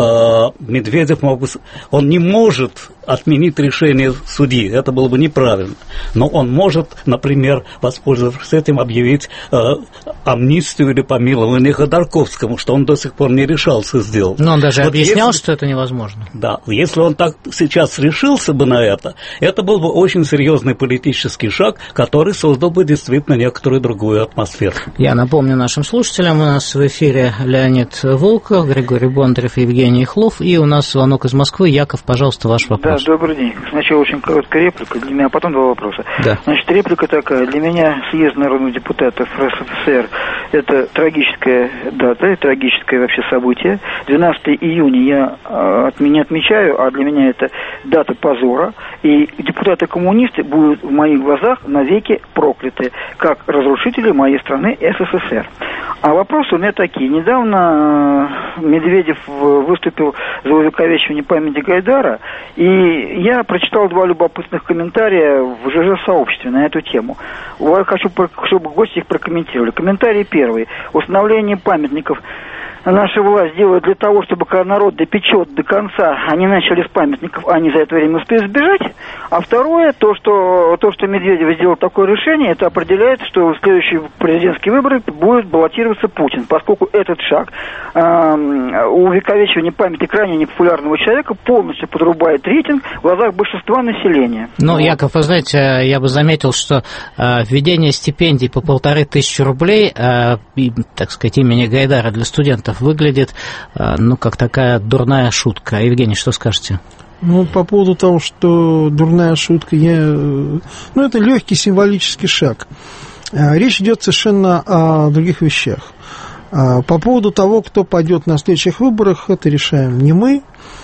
Медведев мог бы, он не может отменить решение судьи, это было бы неправильно, но он может, например, воспользовавшись этим, объявить э, амнистию или помилование Ходорковскому, что он до сих пор не решался сделать. Но он даже вот объяснял, если, что это невозможно. Да, если он так сейчас решился бы на это, это был бы очень серьезный политический шаг, который создал бы действительно некоторую другую атмосферу. Я напомню нашим слушателям, у нас в эфире Леонид Волков, Григорий Бондарев и Евгений Хлов, и у нас звонок из Москвы. Яков, пожалуйста, ваш вопрос. Да, добрый день. Сначала очень короткая реплика для меня, а потом два вопроса. Да. Значит, реплика такая. Для меня съезд народных депутатов РСФСР – это трагическая дата, и трагическое вообще событие. двенадцатого июня я э, от меня отмечаю, а для меня это дата позора. И депутаты-коммунисты будут в моих глазах навеки прокляты, как разрушители моей страны СССР. А вопросы у меня такие. Недавно Медведев выступил за увековечивание памяти Гайдара, и я прочитал два любопытных комментария в ЖЖ-сообществе на эту тему. Я хочу, чтобы гости их прокомментировали. Комментарий первый. Установление памятников наша власть делает для того, чтобы когда народ допечет до конца, они начали с памятников, а они за это время успеют сбежать. А второе, то, что, то, что Медведев сделал такое решение, это определяет, что в следующие президентские выборы будет баллотироваться Путин, поскольку этот шаг э, увековечивания памяти крайне непопулярного человека полностью подрубает рейтинг в глазах большинства населения. Ну, Яков, вы знаете, я бы заметил, что э, введение стипендий по полторы тысячи рублей, э, и, так сказать, имени Гайдара для студентов выглядит, ну, как такая дурная шутка. Евгений, что скажете? Ну, по поводу того, что дурная шутка, я... ну, это легкий символический шаг. Речь идет совершенно о других вещах. По поводу того, кто пойдет на следующих выборах, это решаем не мы.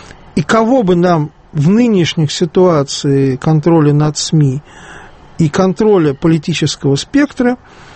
И кого бы нам в нынешних ситуациях контроля над СМИ и контроля политического спектра,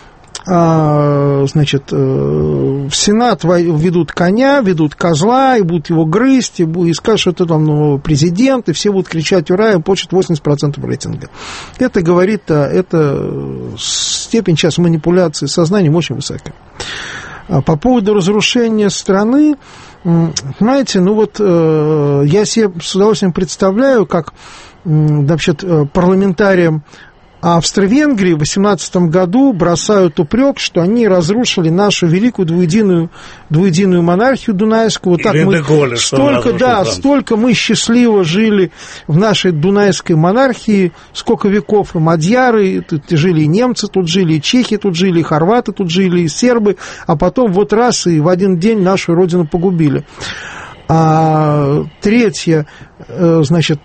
значит, в Сенат ведут коня, ведут козла, и будут его грызть, и, будут, и скажут, что это там новый президент, и все будут кричать «Ура!» и получат восемьдесят процентов рейтинга. Это говорит, это степень сейчас манипуляции сознанием очень высокая. По поводу разрушения страны, знаете, ну вот я себе с удовольствием представляю, как значит, парламентариям Австро-Венгрии в восемнадцатом году бросают упрек, что они разрушили нашу великую двуединую, двуединую монархию Дунайскую. Вот так мы Голли, столько, да, Францию. Столько мы счастливо жили в нашей Дунайской монархии, сколько веков, и мадьяры, тут жили и немцы, тут жили и чехи, тут жили и хорваты, тут жили и сербы, а потом вот раз и в один день нашу родину погубили. А третье, значит,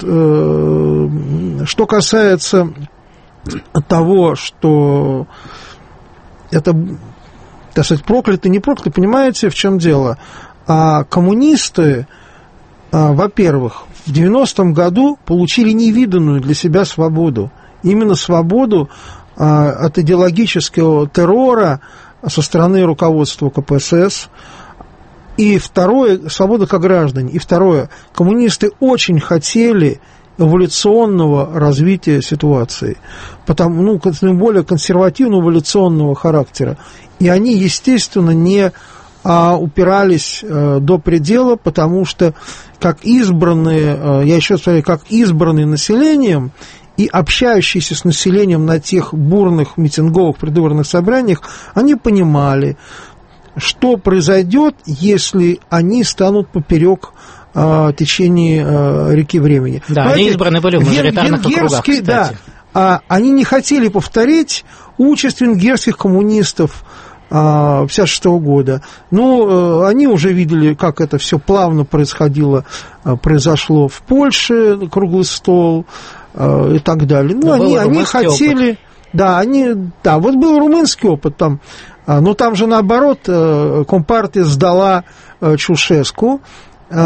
что касается того, что это, так сказать, прокляты, не прокляты, понимаете, в чем дело? А коммунисты, а, во-первых, в девяностом году получили невиданную для себя свободу. Именно свободу а, от идеологического террора со стороны руководства ка пэ эс эс. И второе, свобода как граждане. И второе, коммунисты очень хотели эволюционного развития ситуации, потому, ну, более консервативного эволюционного характера. И они, естественно, не а, упирались а, до предела, потому что как избранные, а, я еще раз говорю, как избранные населением и общающиеся с населением на тех бурных митинговых предвыборных собраниях, они понимали, что произойдет, если они станут поперек а, течение а, реки времени. Да, знаете, они избраны были в мажоритарных округах, кстати. Да, а, они не хотели повторить участь венгерских коммунистов а, пятьдесят шестого года. Ну, а, они уже видели, как это все плавно происходило, а, произошло в Польше, круглый стол а, и так далее. Ну, они, они хотели... Опыт. Да, они, да, вот был румынский опыт там, но там же наоборот Компартия сдала Чаушеску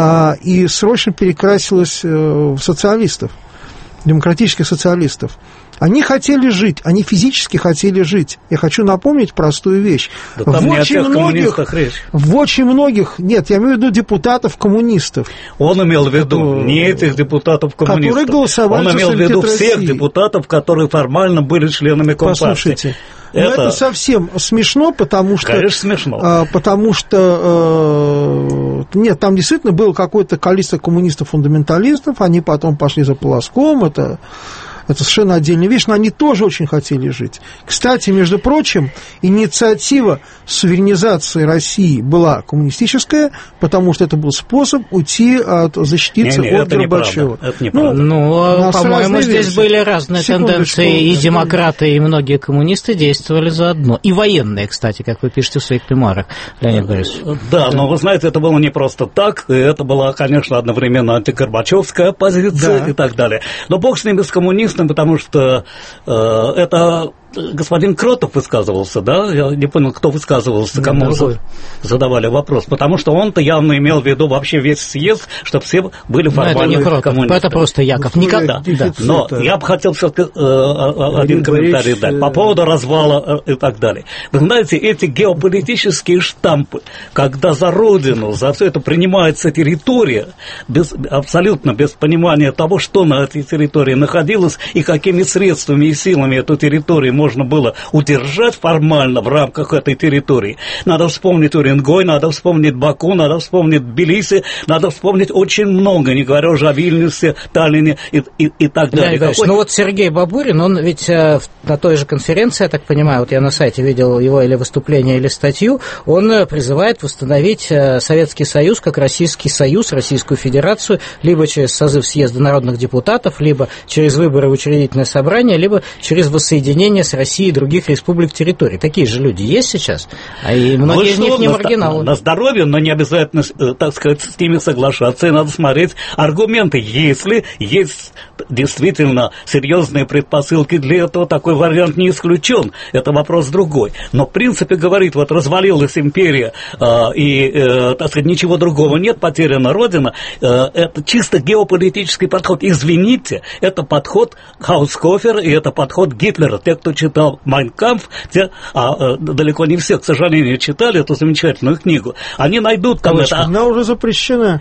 и срочно перекрасилась в социалистов, демократических социалистов. Они хотели жить, они физически хотели жить. Я хочу напомнить простую вещь. Да там в, не очень о тех многих, речь. в очень многих, нет, я имею в виду депутатов-коммунистов. Он имел в виду которые, не этих депутатов-коммунистов. Которые голосовали Он имел в виду всех России. депутатов, которые формально были членами Компартии. Послушайте, это... но это совсем смешно, потому что... Конечно, смешно. А, потому что... А, нет, там действительно было какое-то количество коммунистов-фундаменталистов, они потом пошли за Полоском, это... Это совершенно отдельная вещь, но они тоже очень хотели жить. Кстати, между прочим, инициатива суверенизации России была коммунистическая, потому что это был способ уйти от, защититься не, не, от Горбачева. Это ну, ну по-моему, здесь версии. были разные Секундочку, тенденции, и демократы, и многие коммунисты действовали заодно. И военные, кстати, как вы пишете в своих мемуарах, Леонид Борисович. Да, но вы знаете, это было не просто так, это была, конечно, одновременно антигорбачевская позиция да. и так далее. Но бог с ними, с коммунистами, потому что э, это господин Кротов высказывался, да? Я не понял, кто высказывался, кому Нет, задавали вопрос. Потому что он-то явно имел в виду вообще весь съезд, чтобы все были формально коммунисты. Это просто Яков. Никогда. Да. Но я бы хотел все-таки э, один комментарий дать по поводу развала и так далее. Вы знаете, эти геополитические штампы, когда за родину, за все это принимается территория, без, абсолютно без понимания того, что на этой территории находилось и какими средствами и силами эту территорию можно было удержать формально в рамках этой территории. Надо вспомнить Уренгой, надо вспомнить Баку, надо вспомнить Тбилиси, надо вспомнить очень много, не говоря уже о Вильнюсе, Таллине и, и, и так далее. Да, Какой... Ну вот Сергей Бабурин, он ведь э, на той же конференции, я так понимаю, вот я на сайте видел его или выступление, или статью, он э, призывает восстановить э, Советский Союз как Российский Союз, Российскую Федерацию, либо через созыв съезда народных депутатов, либо через выборы в учредительное собрание, либо через воссоединение с России и других республик территорий. Такие же люди есть сейчас, а и многие из них не маргиналы. На здоровье, но не обязательно, так сказать, с ними соглашаться, и надо смотреть аргументы. Если есть действительно серьезные предпосылки для этого, такой вариант не исключен. Это вопрос другой. Но в принципе говорит, вот развалилась империя, и, так сказать, ничего другого нет, потеряна Родина, это чисто геополитический подход. Извините, это подход Хаускофера, и это подход Гитлера. Те, кто читал «Майн кампф», те, а, далеко не все, к сожалению, читали эту замечательную книгу, они найдут там Конечно, это... Она уже запрещена.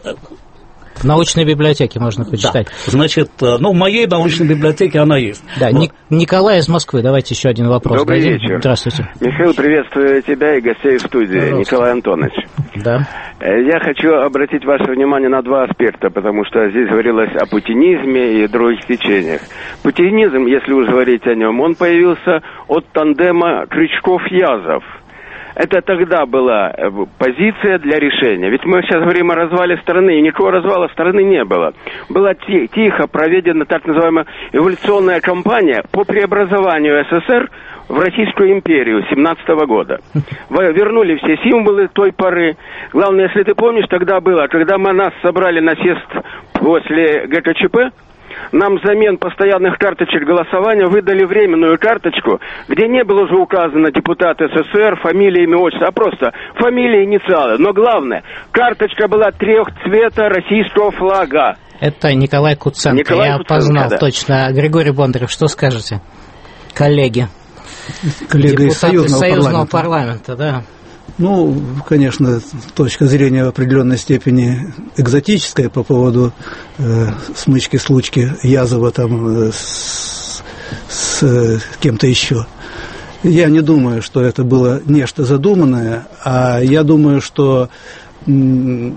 В научной библиотеке можно почитать. Да. Значит, ну, в моей научной библиотеке она есть. Да, вот. Николай из Москвы, давайте еще один вопрос. Добрый дадим. вечер. Здравствуйте. Михаил, приветствую тебя и гостей в студии. Пожалуйста. Николай Антонович. Да. Я хочу обратить ваше внимание на два аспекта, потому что здесь говорилось о путинизме и других течениях. Путинизм, если уж говорить о нем, он появился от тандема Крючков-Язов. Это тогда была позиция для решения. Ведь мы сейчас говорим о развале страны, и никакого развала страны не было. Была тихо проведена так называемая эволюционная кампания по преобразованию СССР в Российскую империю семнадцатого года. Вернули все символы той поры. Главное, если ты помнишь, тогда было, когда мы нас собрали на съезд после ГКЧП, нам взамен постоянных карточек голосования выдали временную карточку, где не было уже указано депутат СССР, фамилия, имя, отчество, а просто фамилия, инициалы. Но главное, карточка была трех цвета российского флага. Это Николай Куценко. Николай Я Куценко, опознал да. Точно. Григорий Бондарев, что скажете? Коллеги. Коллега из Союзного, Союзного парламента. парламента, да. Ну, конечно, точка зрения в определенной степени экзотическая по поводу э, смычки-случки Язова там э, с, с э, кем-то еще. Я не думаю, что это было нечто задуманное, а я думаю, что м-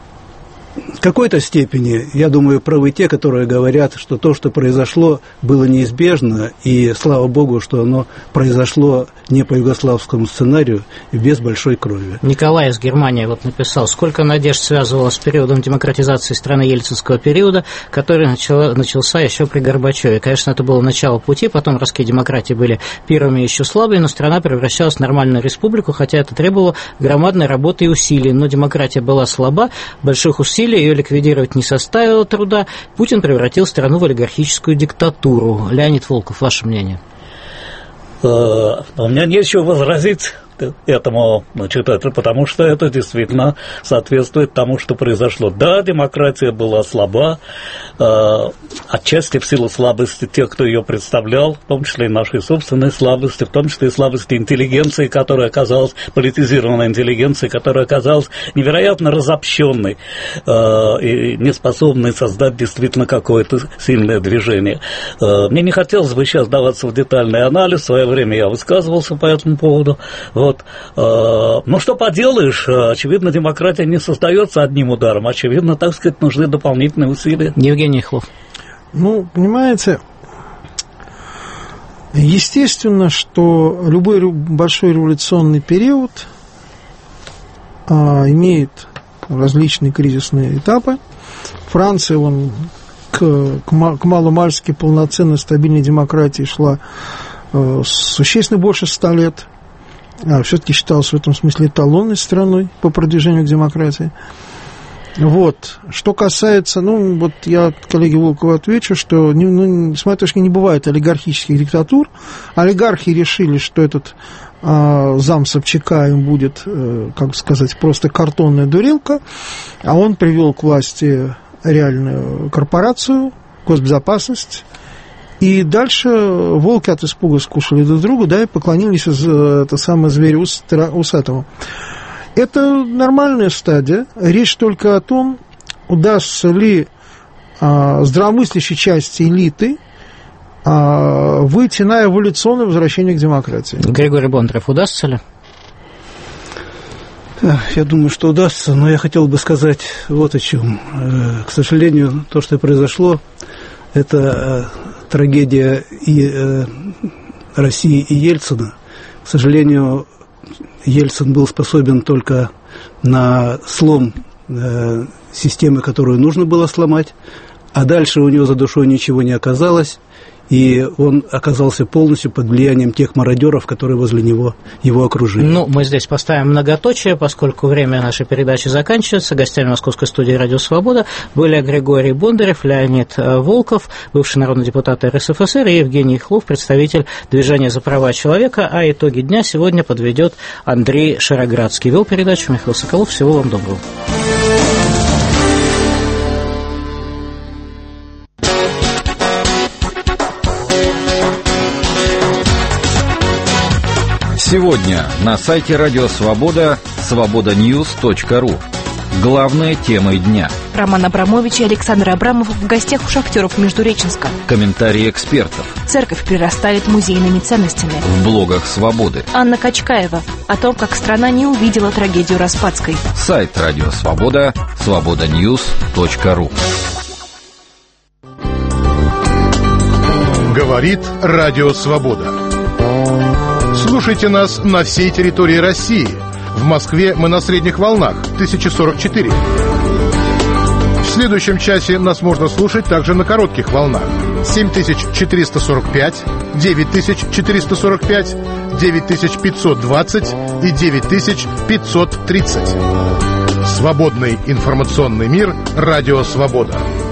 в какой-то степени, я думаю, правы те, которые говорят, что то, что произошло, было неизбежно, и слава богу, что оно произошло не по югославскому сценарию и без большой крови. Николай из Германии вот написал, сколько надежд связывалось с периодом демократизации страны ельцинского периода, который начало, начался еще при Горбачеве. Конечно, это было начало пути, потом ростки демократии были первыми еще слабые, но страна превращалась в нормальную республику, хотя это требовало громадной работы и усилий, но демократия была слаба, больших усилий ее ликвидировать не составило труда. Путин превратил страну в олигархическую диктатуру. Леонид Волков, ваше мнение? У меня нечего возразить этому, значит, это, потому что это действительно соответствует тому, что произошло. Да, демократия была слаба, э, отчасти в силу слабости тех, кто ее представлял, в том числе и нашей собственной слабости, в том числе и слабости интеллигенции, которая оказалась, политизированной интеллигенции, которая оказалась невероятно разобщенной э, и неспособной создать действительно какое-то сильное движение. Э, мне не хотелось бы сейчас даваться в детальный анализ, в свое время я высказывался по этому поводу. Вот. Э, ну, что поделаешь, очевидно, демократия не создается одним ударом, очевидно, так сказать, нужны дополнительные усилия. Евгений Хлов. Ну, понимаете, естественно, что любой большой революционный период а, имеет различные кризисные этапы. Франция, он к, к маломальски полноценной стабильной демократии шла э, существенно больше ста лет. А, все-таки считалась в этом смысле эталонной страной по продвижению к демократии. Вот. Что касается, ну, вот я коллеге Волкову отвечу, что, ну, с моей точки зрения, не бывает олигархических диктатур. Олигархи решили, что этот э, зам Собчака им будет, э, как сказать, просто картонная дурилка, а он привел к власти реальную корпорацию, госбезопасность, и дальше волки от испуга скушали друг друга, да, и поклонились это самое зверю усатому. Это нормальная стадия. Речь только о том, удастся ли а, здравомыслящей части элиты а, выйти на эволюционное возвращение к демократии. Григорий Бондарев, удастся ли? Я думаю, что удастся, но я хотел бы сказать вот о чем. К сожалению, то, что произошло, это трагедия и России, и Ельцина. К сожалению, Ельцин был способен только на слом э, системы, которую нужно было сломать, а дальше у него за душой ничего не оказалось, и он оказался полностью под влиянием тех мародеров, которые возле него его окружили. Ну, мы здесь поставим многоточие, поскольку время нашей передачи заканчивается. Гостями Московской студии «Радио Свобода» были Григорий Бондарев, Леонид Волков, бывший народный депутат эр эс эф эс эр, и Евгений Хлов, представитель движения за права человека. А итоги дня сегодня подведет Андрей Шароградский. Вел передачу Михаил Соколов. Всего вам доброго. Сегодня на сайте Радио Свобода свобода ньюс точка ру. Главные темы дня. Роман Абрамович и Александр Абрамов в гостях у шахтеров Междуреченска. Комментарии экспертов. Церковь прирастает музейными ценностями. В блогах Свободы. Анна Качкаева о том, как страна не увидела трагедию Распадской. Сайт Радио Свобода свобода ньюс точка ру. Говорит Радио Свобода. Слушайте нас на всей территории России. В Москве мы на средних волнах тысяча сорок четыре. В следующем часе нас можно слушать также на коротких волнах семь тысяч четыреста сорок пять, девять тысяч четыреста сорок пять, девять тысяч пятьсот двадцать и девять тысяч пятьсот тридцать. Свободный информационный мир. Радио Свобода.